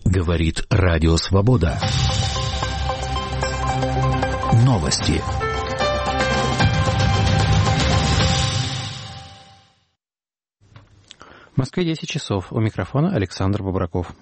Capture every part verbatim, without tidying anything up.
Говорит Радио Свобода. Новости. В Москве десять часов. У микрофона Александр Бобраков.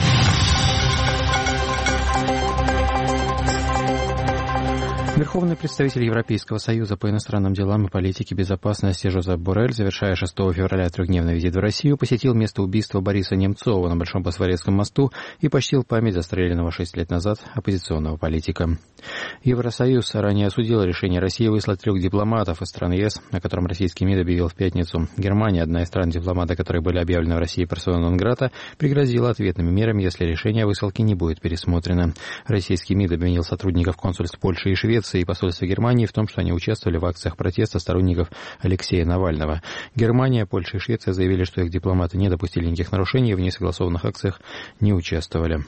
Верховный представитель Европейского союза по иностранным делам и политике безопасности Жозеп Боррель, завершая шестого февраля трехдневный визит в Россию, посетил место убийства Бориса Немцова на Большом Посварецком мосту и почтил память застреленного шесть лет назад оппозиционного политика. Евросоюз ранее осудил решение России выслать трех дипломатов из стран ЕС, о котором российский МИД объявил в пятницу. Германия, одна из стран, дипломаты, которые были объявлены в России персона нон-грата, пригрозила ответными мерами, если решение о высылке не будет пересмотрено. Российский МИД обвинил сотрудников консульств Польши и Швеции и посольства Германии в том, что они участвовали в акциях протеста сторонников Алексея Навального. Германия, Польша и Швеция заявили, что их дипломаты не допустили никаких нарушений и в несогласованных акциях не участвовали.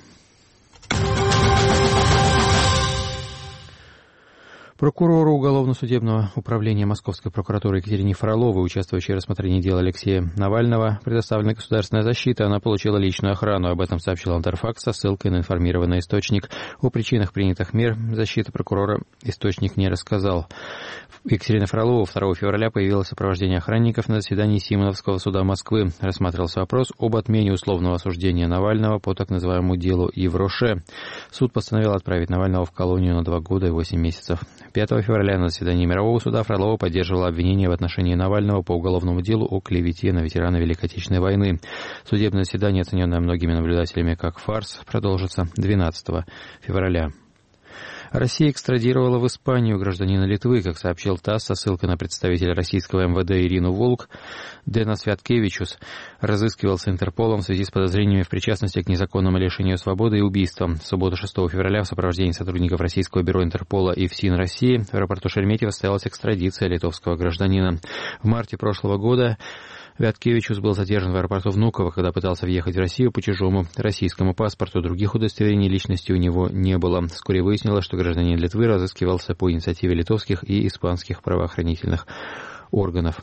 Прокурору Уголовно-судебного управления Московской прокуратуры Екатерине Фроловой, участвующей в рассмотрении дела Алексея Навального, предоставлена государственная защита. Она получила личную охрану. Об этом сообщил Интерфакс со ссылкой на информированный источник. О причинах принятых мер защиты прокурора источник не рассказал. Екатерина Фролова второго февраля появилась в сопровождении охранников на заседании Симоновского суда Москвы. Рассматривался вопрос об отмене условного осуждения Навального по так называемому делу Евроше. Суд постановил отправить Навального в колонию на два года и восемь месяцев. пятого февраля на заседании Мирового суда Фролова поддерживала обвинение в отношении Навального по уголовному делу о клевете на ветерана Великой Отечественной войны. Судебное заседание, оцененное многими наблюдателями как фарс, продолжится двенадцатого февраля. Россия экстрадировала в Испанию гражданина Литвы, как сообщил ТАСС со ссылкой на представителя российского МВД Ирину Волк. Денис Вяткевичус разыскивался Интерполом в связи с подозрениями в причастности к незаконному лишению свободы и убийствам. В субботу шестого февраля в сопровождении сотрудников российского бюро Интерпола и ФСИН России в аэропорту Шереметьево состоялась экстрадиция литовского гражданина. В марте прошлого года Вяткевичус был задержан в аэропорту Внуково, когда пытался въехать в Россию по чужому российскому паспорту. Других удостоверений личности у него не было. Вскоре выяснилось, что гражданин Литвы разыскивался по инициативе литовских и испанских правоохранительных органов.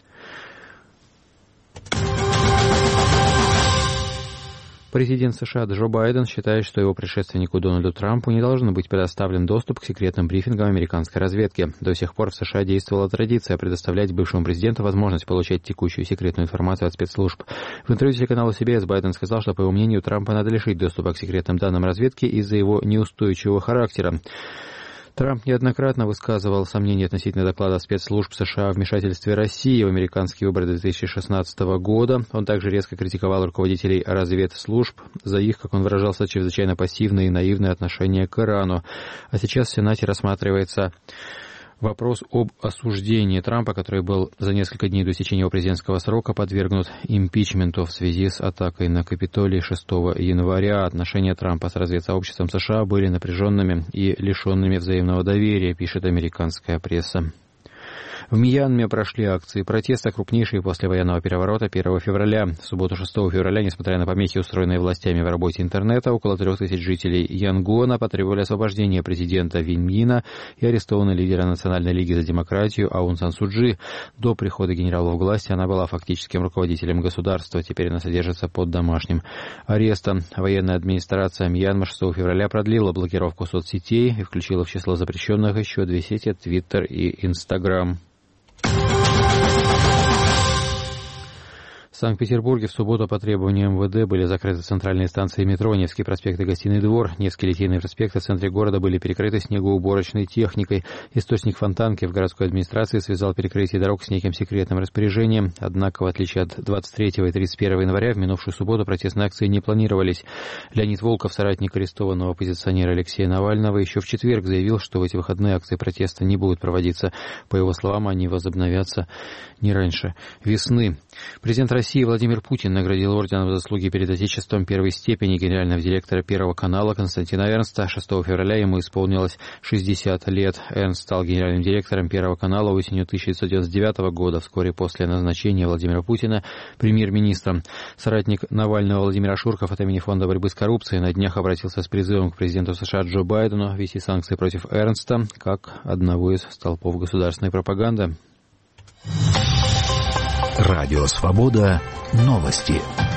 Президент США Джо Байден считает, что его предшественнику Дональду Трампу не должен быть предоставлен доступ к секретным брифингам американской разведки. До сих пор в США действовала традиция предоставлять бывшему президенту возможность получать текущую секретную информацию от спецслужб. В интервью телеканалу си би эс Байден сказал, что, по его мнению, Трампа надо лишить доступа к секретным данным разведки из-за его неустойчивого характера. Трамп неоднократно высказывал сомнения относительно доклада спецслужб США о вмешательстве России в американские выборы две тысячи шестнадцатого года. Он также резко критиковал руководителей разведслужб за их, как он выражался, чрезвычайно пассивное и наивное отношение к Ирану. А сейчас в Сенате рассматривается вопрос об осуждении Трампа, который был за несколько дней до истечения его президентского срока подвергнут импичменту в связи с атакой на Капитолий шестого января. Отношения Трампа с разведсообществом США были напряженными и лишенными взаимного доверия, пишет американская пресса. В Мьянме прошли акции протеста, крупнейшие после военного переворота первого февраля. В субботу шестого февраля, несмотря на помехи, устроенные властями в работе интернета, около трех тысяч жителей Янгона потребовали освобождения президента Вин Мина и арестованного лидера Национальной лиги за демократию Аун Сан Су Чжи. До прихода генерала в власть она была фактическим руководителем государства. Теперь она содержится под домашним арестом. Военная администрация Мьянмы шестого февраля продлила блокировку соцсетей и включила в число запрещенных еще две сети — Твиттер и Инстаграм. В Санкт-Петербурге в субботу по требованию МВД были закрыты центральные станции метро, Невский проспект и Гостиный двор. Невский Литейный проспект в центре города были перекрыты снегоуборочной техникой. Источник Фонтанки в городской администрации связал перекрытие дорог с неким секретным распоряжением. Однако, в отличие от двадцать третьего и тридцать первого января, в минувшую субботу протестные акции не планировались. Леонид Волков, соратник арестованного оппозиционера Алексея Навального, еще в четверг заявил, что в эти выходные акции протеста не будут проводиться. По его словам, они возобновятся не раньше весны. Президент России Владимир Путин наградил орденом за заслуги перед Отечеством первой степени генерального директора Первого канала Константина Эрнста. шестого февраля ему исполнилось шестьдесят лет. Эрнст стал генеральным директором Первого канала осенью тысяча девятьсот девяносто девятого года, вскоре после назначения Владимира Путина премьер-министром. Соратник Навального Владимир Ашурков от имени Фонда борьбы с коррупцией на днях обратился с призывом к президенту США Джо Байдену ввести санкции против Эрнста как одного из столпов государственной пропаганды. Радио Свобода. Новости.